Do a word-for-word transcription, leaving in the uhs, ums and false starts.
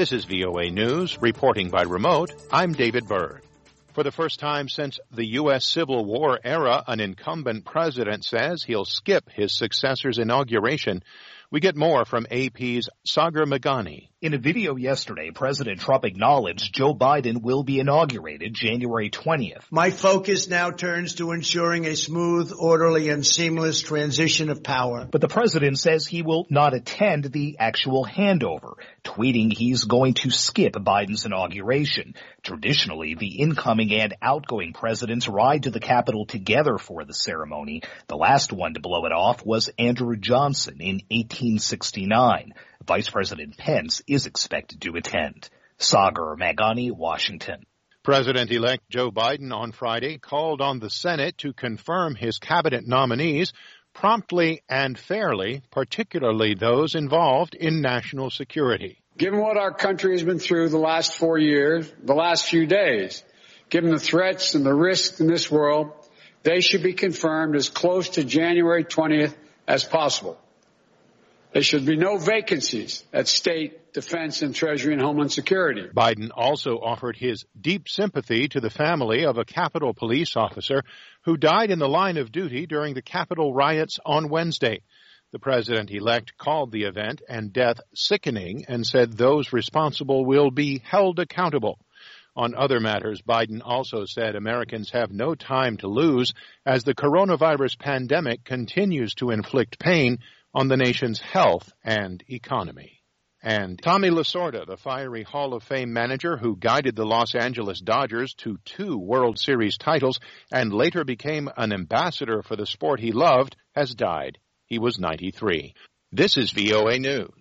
This is V O A News, reporting by remote. I'm David Berg. For the first time since the U S Civil War era, an incumbent president says he'll skip his successor's inauguration. We get more from A P's Sagar Meghani. In a video yesterday, President Trump acknowledged Joe Biden will be inaugurated January twentieth. My focus now turns to ensuring a smooth, orderly, and seamless transition of power. But the president says he will not attend the actual handover, tweeting he's going to skip Biden's inauguration. Traditionally, the incoming and outgoing presidents ride to the Capitol together for the ceremony. The last one to blow it off was Andrew Johnson in eighteen sixty-nine. Vice President Pence is expected to attend. Sagar Meghani, Washington. President-elect Joe Biden on Friday called on the Senate to confirm his cabinet nominees promptly and fairly, particularly those involved in national security. Given what our country has been through the last four years, the last few days, given the threats and the risks in this world, they should be confirmed as close to January twentieth as possible. There should be no vacancies at State, Defense, and Treasury and Homeland Security. Biden also offered his deep sympathy to the family of a Capitol police officer who died in the line of duty during the Capitol riots on Wednesday. The president-elect called the event and death sickening and said those responsible will be held accountable. On other matters, Biden also said Americans have no time to lose as the coronavirus pandemic continues to inflict pain on the nation's health and economy. And Tommy Lasorda, the fiery Hall of Fame manager who guided the Los Angeles Dodgers to two World Series titles and later became an ambassador for the sport he loved, has died. He was ninety-three. This is V O A News.